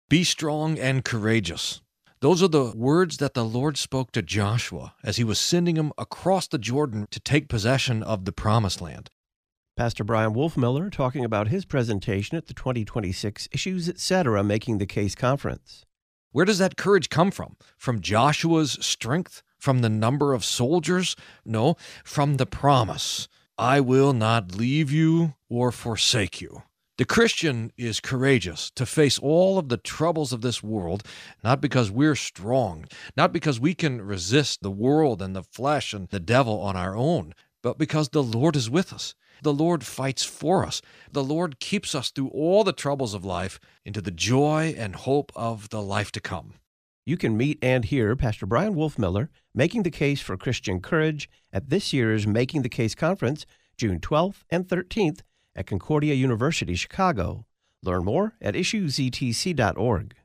Be strong and courageous. Those are the words that the Lord spoke to Joshua as he was sending him across the Jordan to take possession of the Promised Land. Pastor Brian Wolfmiller talking about his presentation at the 2026 Issues Etc. Making the Case Conference. Where does that courage come from? From Joshua's strength? From the number of soldiers? No, from the promise. I will not leave you or forsake you. The Christian is courageous to face all of the troubles of this world, not because we're strong, not because we can resist the world and the flesh and the devil on our own, but because the Lord is with us. The Lord fights for us. The Lord keeps us through all the troubles of life into the joy and hope of the life to come. You can meet and hear Pastor Brian Wolfmiller making the case for Christian courage at this year's Making the Case Conference, June 12th and 13th at Concordia University, Chicago. Learn more at issuesetc.org.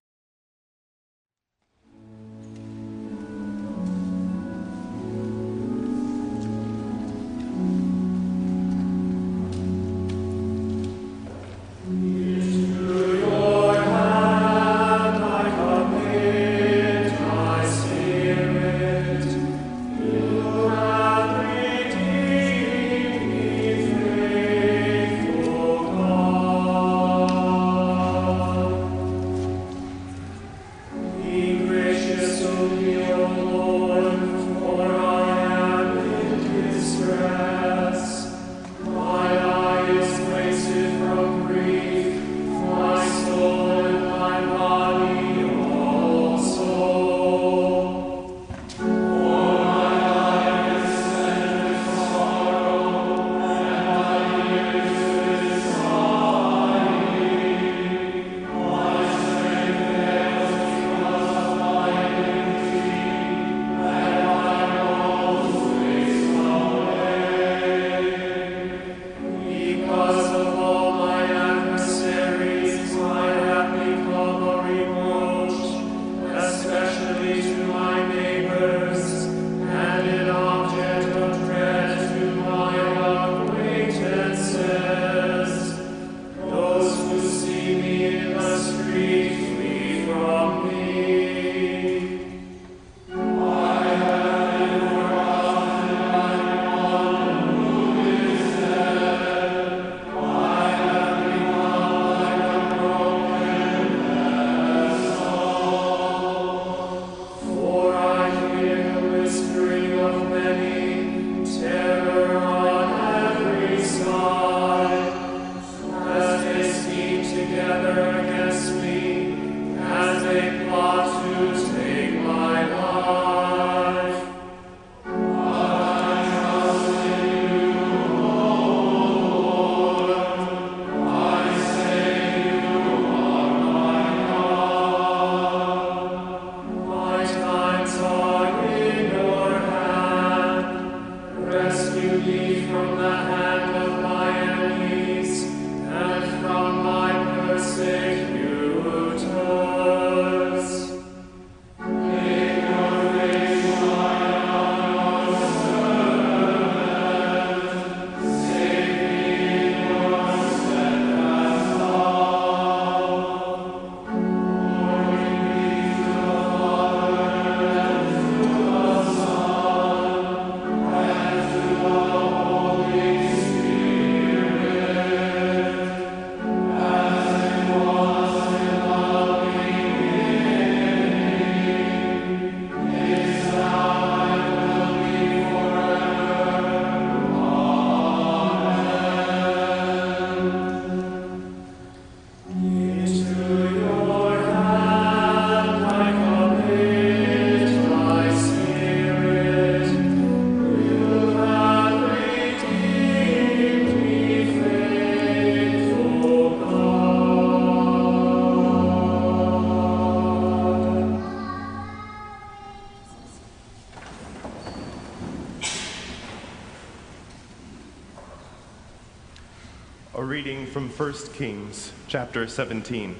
A reading from 1 Kings, chapter 17.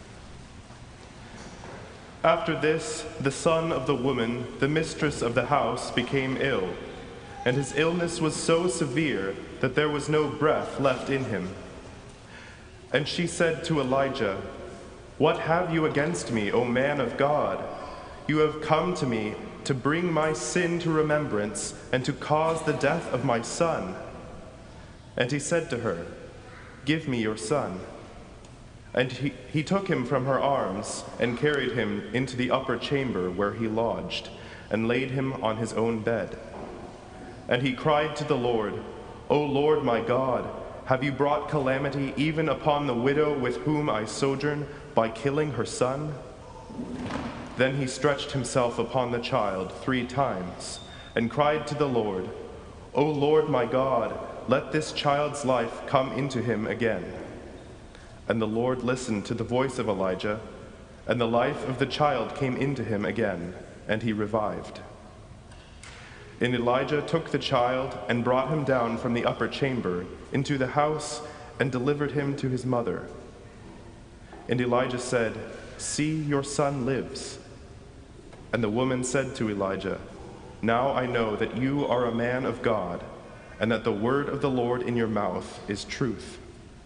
After this, the son of the woman, the mistress of the house, became ill, and his illness was so severe that there was no breath left in him. And she said to Elijah, "What have you against me, O man of God? You have come to me to bring my sin to remembrance and to cause the death of my son." And he said to her, "Give me your son." And he took him from her arms and carried him into the upper chamber where he lodged, and laid him on his own bed. And he cried to the Lord, "O Lord my God, have you brought calamity even upon the widow with whom I sojourn by killing her son?" Then he stretched himself upon the child 3 times and cried to the Lord, "O Lord my God, let this child's life come into him again." And the Lord listened to the voice of Elijah, and the life of the child came into him again, and he revived. And Elijah took the child and brought him down from the upper chamber into the house and delivered him to his mother. And Elijah said, "See, your son lives." And the woman said to Elijah, "Now I know that you are a man of God, and that the word of the Lord in your mouth is truth."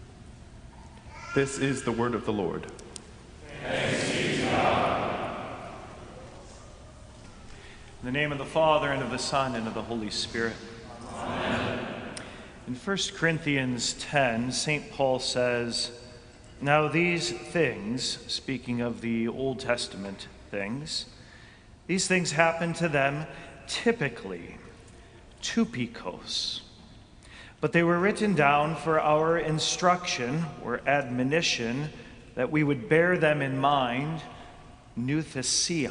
This is the word of the Lord. Thanks be to God. In the name of the Father, and of the Son, and of the Holy Spirit. Amen. In 1 Corinthians 10, St. Paul says, "Now these things," speaking of the Old Testament things, "these things happen to them typically, tupikos. But they were written down for our instruction or admonition, that we would bear them in mind, nouthesion."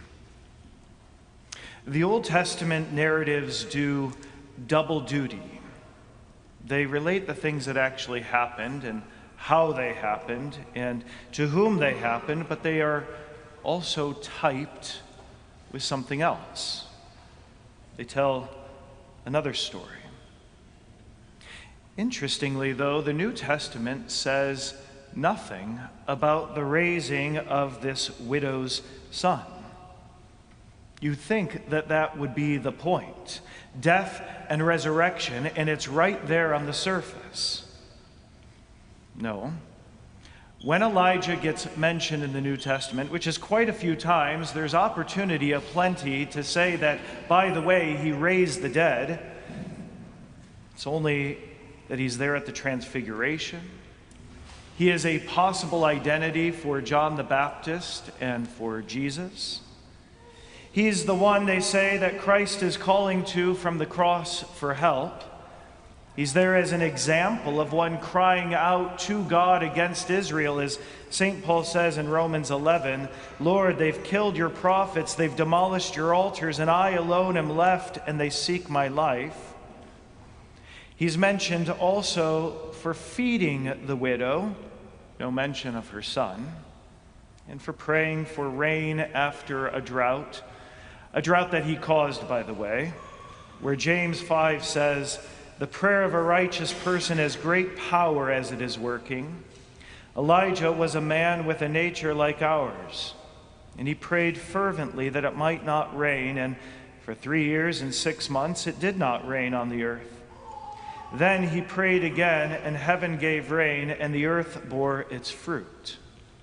The Old Testament narratives do double duty. They relate the things that actually happened and how they happened and to whom they happened, but they are also typed with something else. They tell another story. Interestingly, though, the New Testament says nothing about the raising of this widow's son. You think that that would be the point, death and resurrection, and it's right there on the surface. No. When Elijah gets mentioned in the New Testament, which is quite a few times, there's opportunity aplenty to say that, by the way, he raised the dead. It's only that he's there at the Transfiguration. He is a possible identity for John the Baptist and for Jesus. He's the one, they say, that Christ is calling to from the cross for help. He's there as an example of one crying out to God against Israel, as St. Paul says in Romans 11, "Lord, they've killed your prophets, they've demolished your altars, and I alone am left, and they seek my life." He's mentioned also for feeding the widow, no mention of her son, and for praying for rain after a drought that he caused, by the way, where James 5 says, "The prayer of a righteous person has great power as it is working." Elijah was a man with a nature like ours, and he prayed fervently that it might not rain, and for 3 years and 6 months it did not rain on the earth. Then he prayed again, and heaven gave rain, and the earth bore its fruit.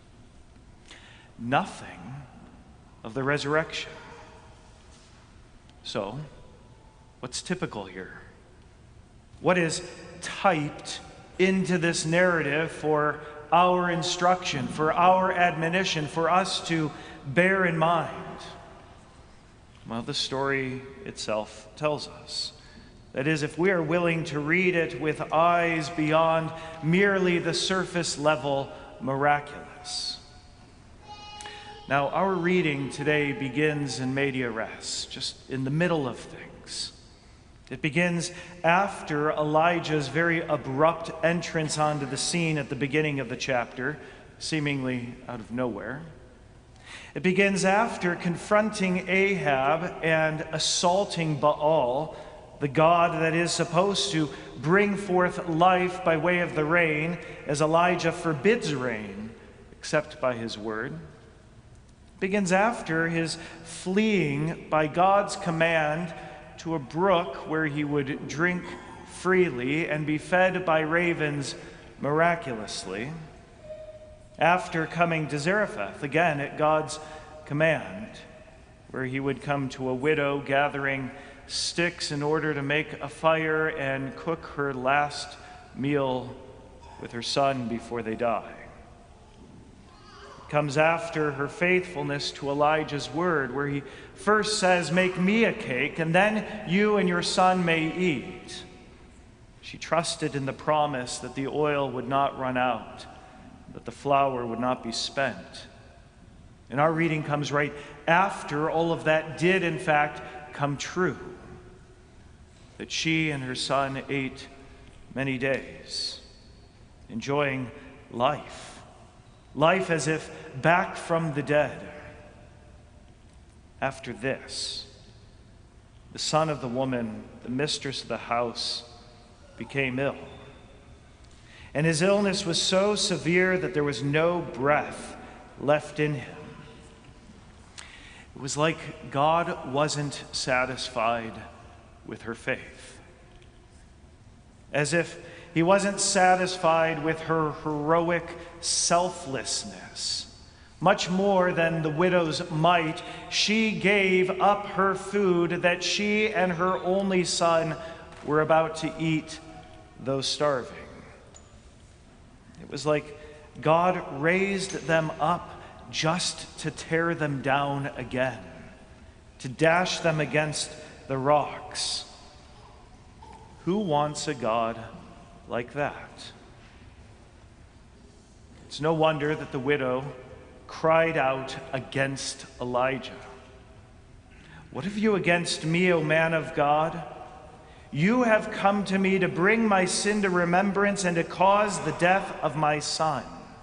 Nothing of the resurrection. So, what's typical here? What is typed into this narrative for our instruction, for our admonition, for us to bear in mind? Well, the story itself tells us. That is, if we are willing to read it with eyes beyond merely the surface level miraculous. Now, our reading today begins in media res, just in the middle of things. It begins after Elijah's very abrupt entrance onto the scene at the beginning of the chapter, seemingly out of nowhere. It begins after confronting Ahab and assaulting Baal, the god that is supposed to bring forth life by way of the rain, as Elijah forbids rain, except by his word. It begins after his fleeing by God's command to a brook where he would drink freely and be fed by ravens miraculously. after coming to Zarephath, again at God's command, where he would come to a widow gathering sticks in order to make a fire and cook her last meal with her son before they die. It comes after her faithfulness to Elijah's word, where he first says, "Make me a cake, and then you and your son may eat." She trusted in the promise that the oil would not run out, that the flour would not be spent. And our reading comes right after all of that did, in fact, come true, that she and her son ate many days, enjoying life as if back from the dead. After this, the son of the woman, the mistress of the house, became ill. And his illness was so severe that there was no breath left in him. It was like God wasn't satisfied with her faith. As if he wasn't satisfied with her heroic selflessness. Much more than the widow's mite, she gave up her food that she and her only son were about to eat, though starving. It was like God raised them up just to tear them down again, to dash them against the rocks. Who wants a God like that? It's no wonder that the widow cried out against Elijah. "What have you against me, O man of God? You have come to me to bring my sin to remembrance and to cause the death of my son."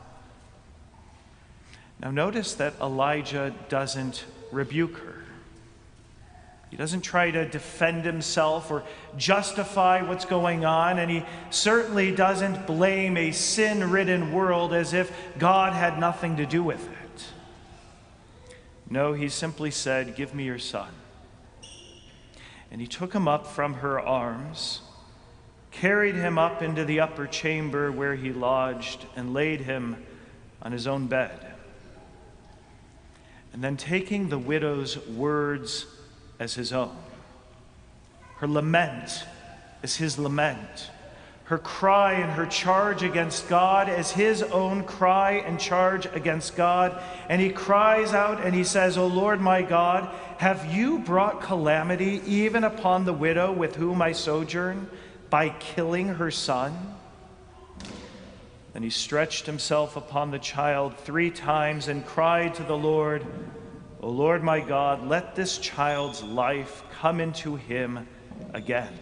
Now notice that Elijah doesn't rebuke her. He doesn't try to defend himself or justify what's going on, and he certainly doesn't blame a sin-ridden world as if God had nothing to do with it. No, he simply said, "Give me your son." And he took him up from her arms, carried him up into the upper chamber where he lodged, and laid him on his own bed. And then taking the widow's words as his own, her lament as his lament, her cry and her charge against God as his own cry and charge against God. And he cries out and he says, "O Lord my God, have you brought calamity even upon the widow with whom I sojourn by killing her son?" Then he stretched himself upon the child 3 times and cried to the Lord, "O Lord my God, let this child's life come into him again."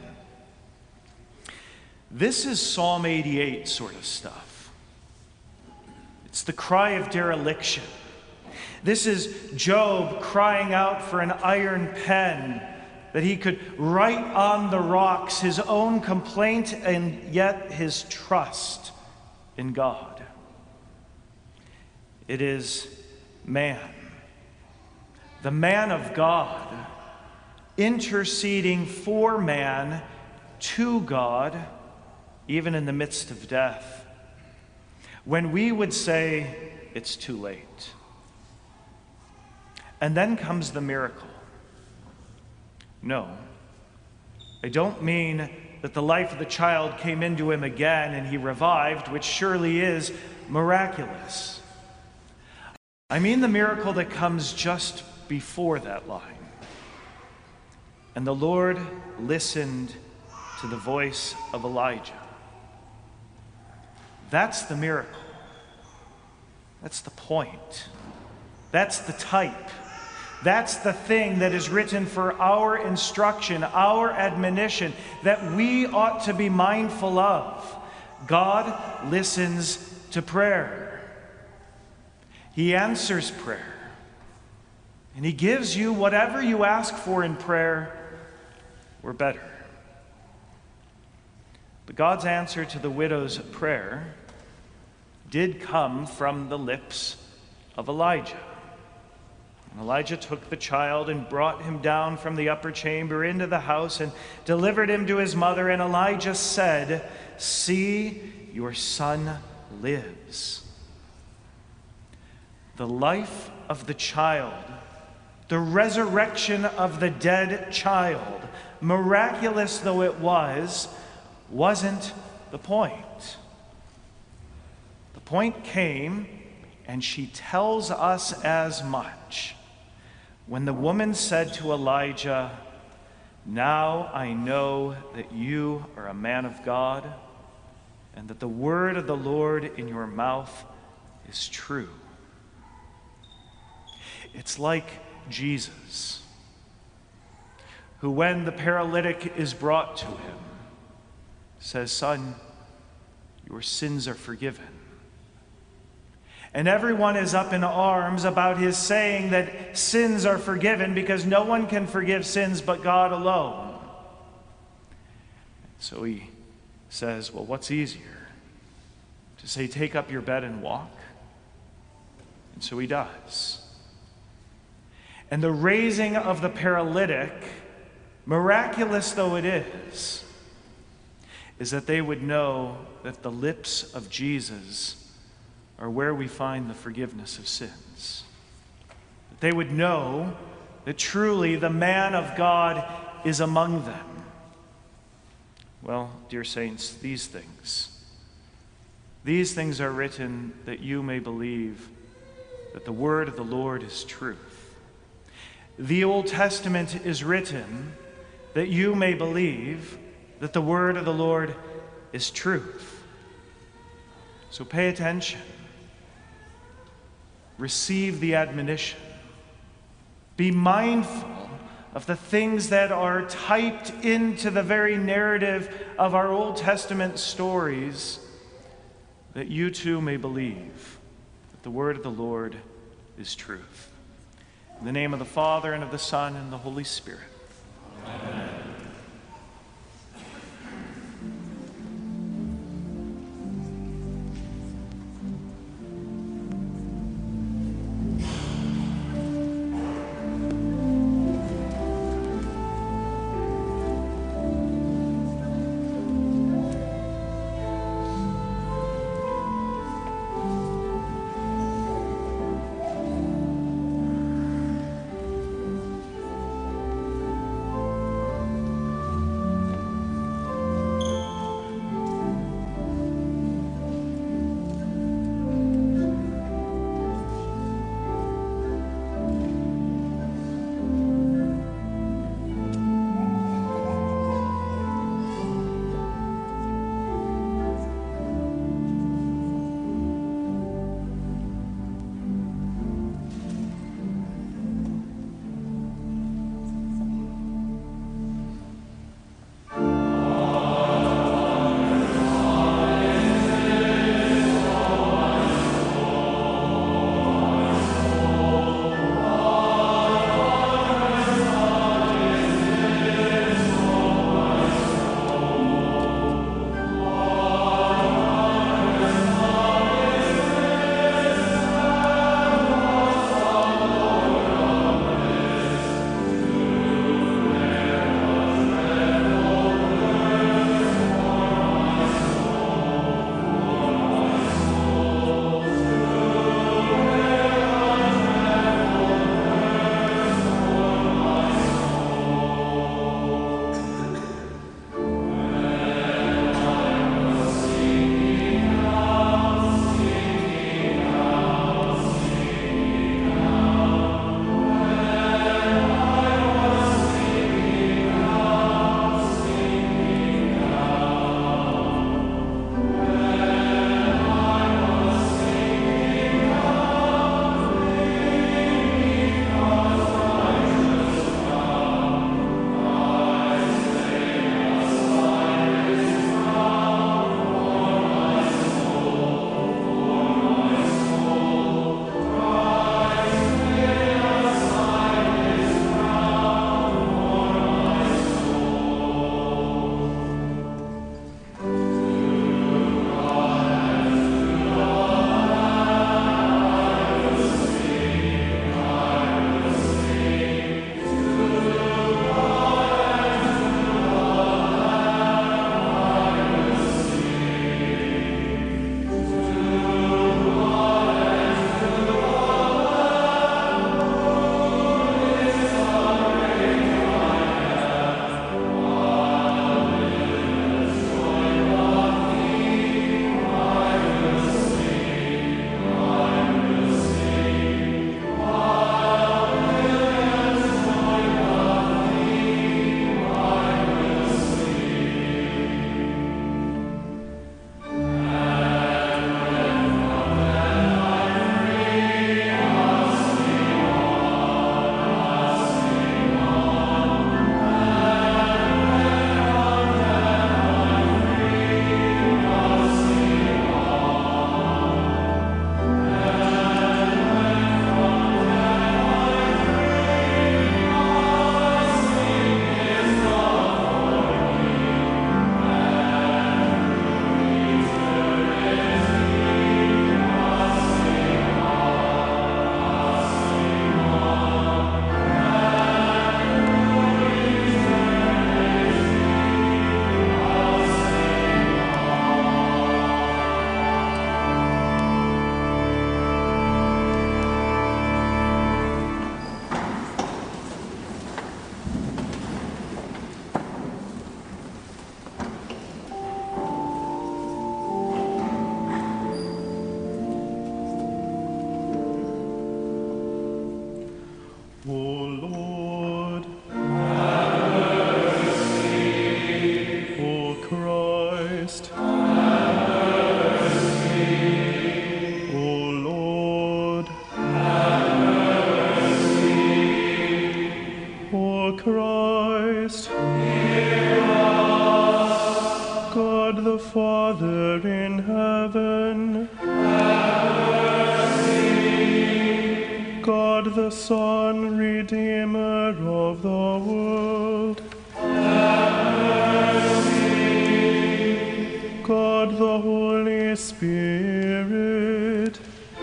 This is Psalm 88 sort of stuff. It's the cry of dereliction. This is Job crying out for an iron pen that he could write on the rocks his own complaint and yet his trust in God. It is man, the man of God, interceding for man to God, even in the midst of death, when we would say it's too late. And then comes the miracle. No, I don't mean that the life of the child came into him again and he revived, which surely is miraculous. I mean the miracle that comes just before that line. And the Lord listened to the voice of Elijah. That's the miracle. That's the point. That's the type. That's the thing that is written for our instruction, our admonition, that we ought to be mindful of. God listens to prayer. He answers prayer. And he gives you whatever you ask for in prayer, or better. But God's answer to the widow's prayer did come from the lips of Elijah. And Elijah took the child and brought him down from the upper chamber into the house and delivered him to his mother. And Elijah said, "See, your son lives." the life of the child, the resurrection of the dead child, miraculous though it was, wasn't the point. The point came, and she tells us as much, when the woman said to Elijah, "Now I know that you are a man of God, and that the word of the Lord in your mouth is true." It's like Jesus, who, when the paralytic is brought to him, says, "Son, your sins are forgiven." And everyone is up in arms about his saying that sins are forgiven, because no one can forgive sins but God alone. So he says, well, what's easier? To say, "Take up your bed and walk"? And so he does. And the raising of the paralytic, miraculous though it is that they would know that the lips of Jesus are where we find the forgiveness of sins. That they would know that truly the man of God is among them. Well, dear saints, these things are written that you may believe that the word of the Lord is truth. The Old Testament is written that you may believe that the word of the Lord is truth. So pay attention. Receive the admonition. Be mindful of the things that are typed into the very narrative of our Old Testament stories, that you too may believe that the word of the Lord is truth. In the name of the Father, and of the Son, and the Holy Spirit. Amen. O Lord, O Christ, O Lord, O Christ, God the Father in heaven, God the Son, Redeemer of the world, God the Holy Spirit,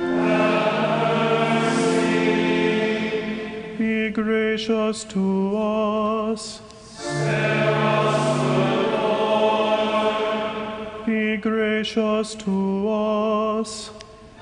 be gracious to us. Be gracious to us.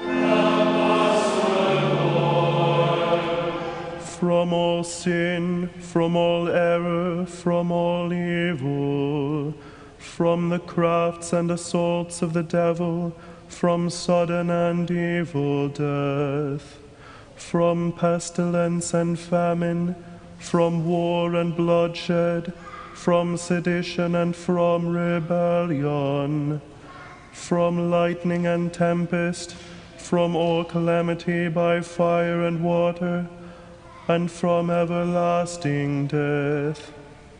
From all sin, from all error, from all evil, from the crafts and assaults of the devil, from sudden and evil death, from pestilence and famine, from war and bloodshed, from sedition and from rebellion, from lightning and tempest, from all calamity by fire and water, and from everlasting death.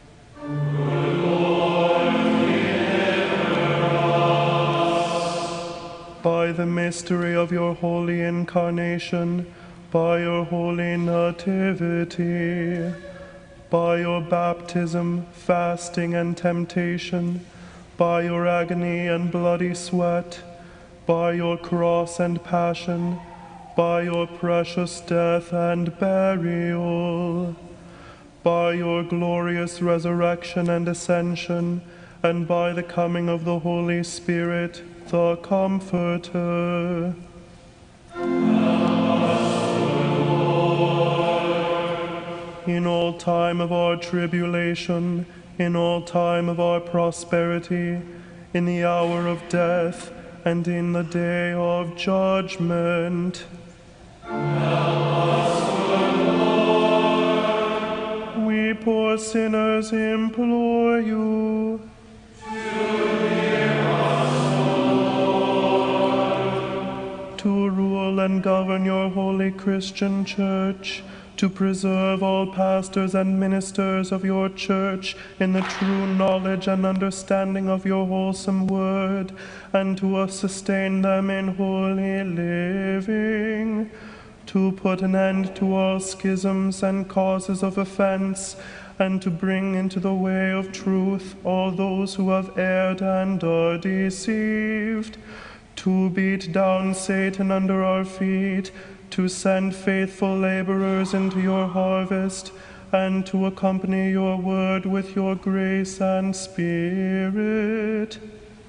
By the mystery of your holy incarnation, by your holy nativity, by your baptism, fasting, and temptation, by your agony and bloody sweat, by your cross and passion, by your precious death and burial, by your glorious resurrection and ascension, and by the coming of the Holy Spirit, the Comforter. In all time of our tribulation, in all time of our prosperity, in the hour of death, and in the day of judgment. We poor sinners implore you. To rule and govern your holy Christian church, to preserve all pastors and ministers of your church in the true knowledge and understanding of your wholesome word, and to sustain them in holy living, to put an end to all schisms and causes of offense, and to bring into the way of truth all those who have erred and are deceived, to beat down Satan under our feet, to send faithful laborers into your harvest, and to accompany your word with your grace and spirit.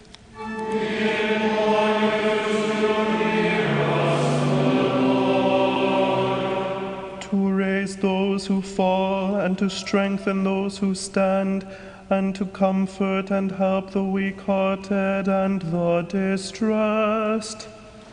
To raise those who fall, and to strengthen those who stand, and to comfort and help the weak-hearted and the distressed.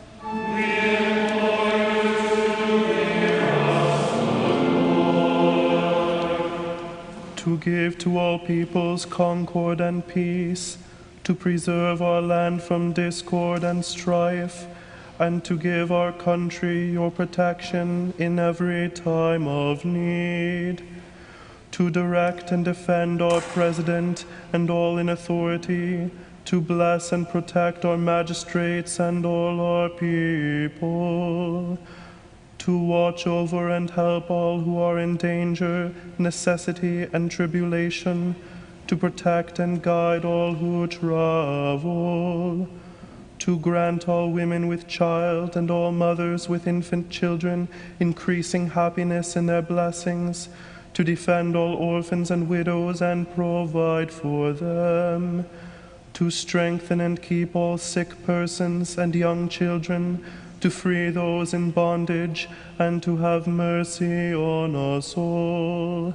To give to all peoples concord and peace, to preserve our land from discord and strife, and to give our country your protection in every time of need. To direct and defend our president and all in authority, to bless and protect our magistrates and all our people, to watch over and help all who are in danger, necessity, and tribulation, to protect and guide all who travel, to grant all women with child and all mothers with infant children increasing happiness in their blessings, to defend all orphans and widows and provide for them, to strengthen and keep all sick persons and young children, to free those in bondage, and to have mercy on us all.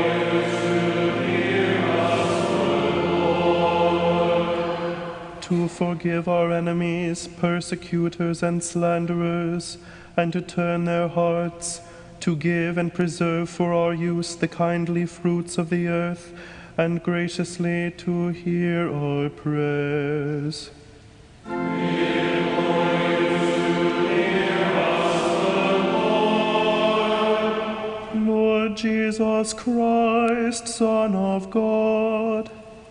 To forgive our enemies, persecutors, and slanderers, and to turn their hearts, to give and preserve for our use the kindly fruits of the earth, and graciously to hear our prayers. Lord Jesus Christ, Son of God,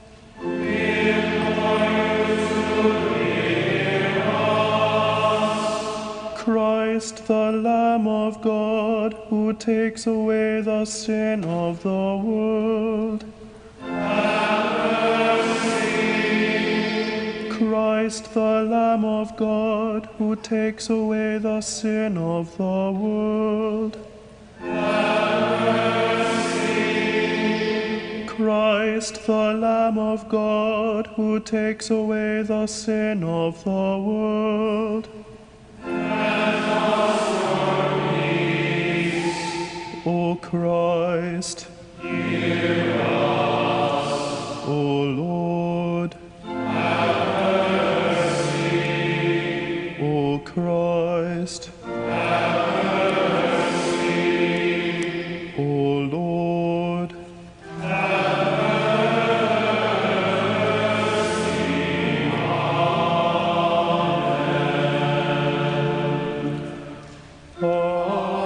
Christ, the Lamb of God, who takes away the sin of the world. Christ, the Lamb of God, who takes away the sin of the world. Christ, the Lamb of God, who takes away the sin of the world. O Christ, hear us. O Lord, have mercy. O Christ, have mercy. O Lord, have mercy. Amen.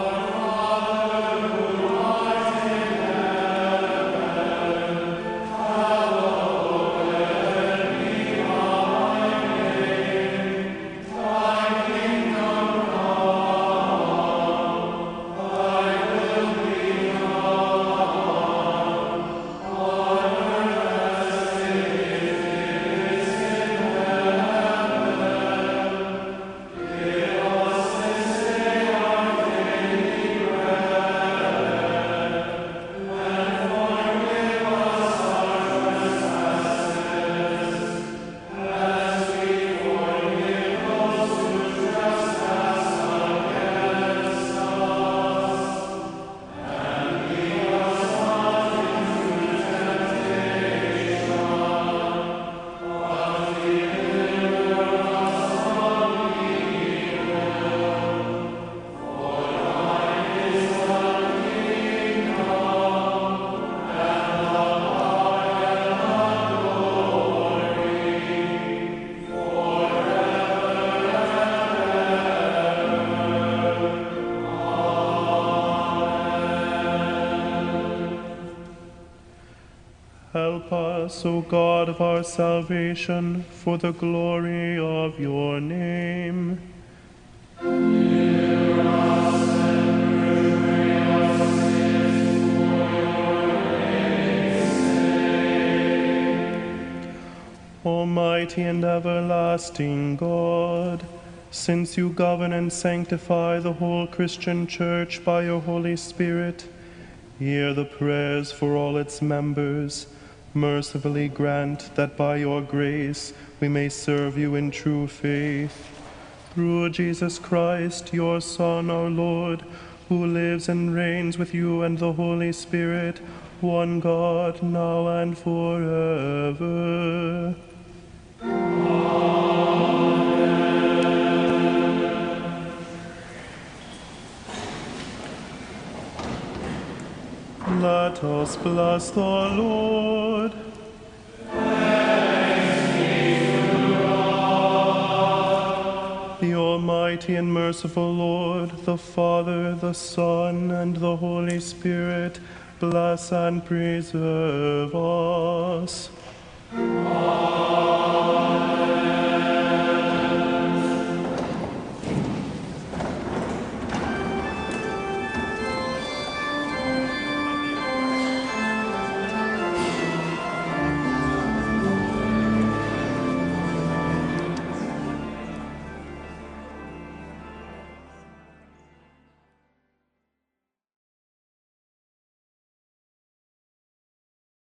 Help us, O God of our salvation, for the glory of your name. Almighty and everlasting God, since you govern and sanctify the whole Christian Church by your Holy Spirit, hear the prayers for all its members. Mercifully grant that by your grace we may serve you in true faith. Through Jesus Christ, your Son, our Lord, who lives and reigns with you and the Holy Spirit, one God, now and forever. Let us bless the Lord. Thanks be to God. The Almighty and merciful Lord, the Father, the Son, and the Holy Spirit, bless and preserve us. Amen.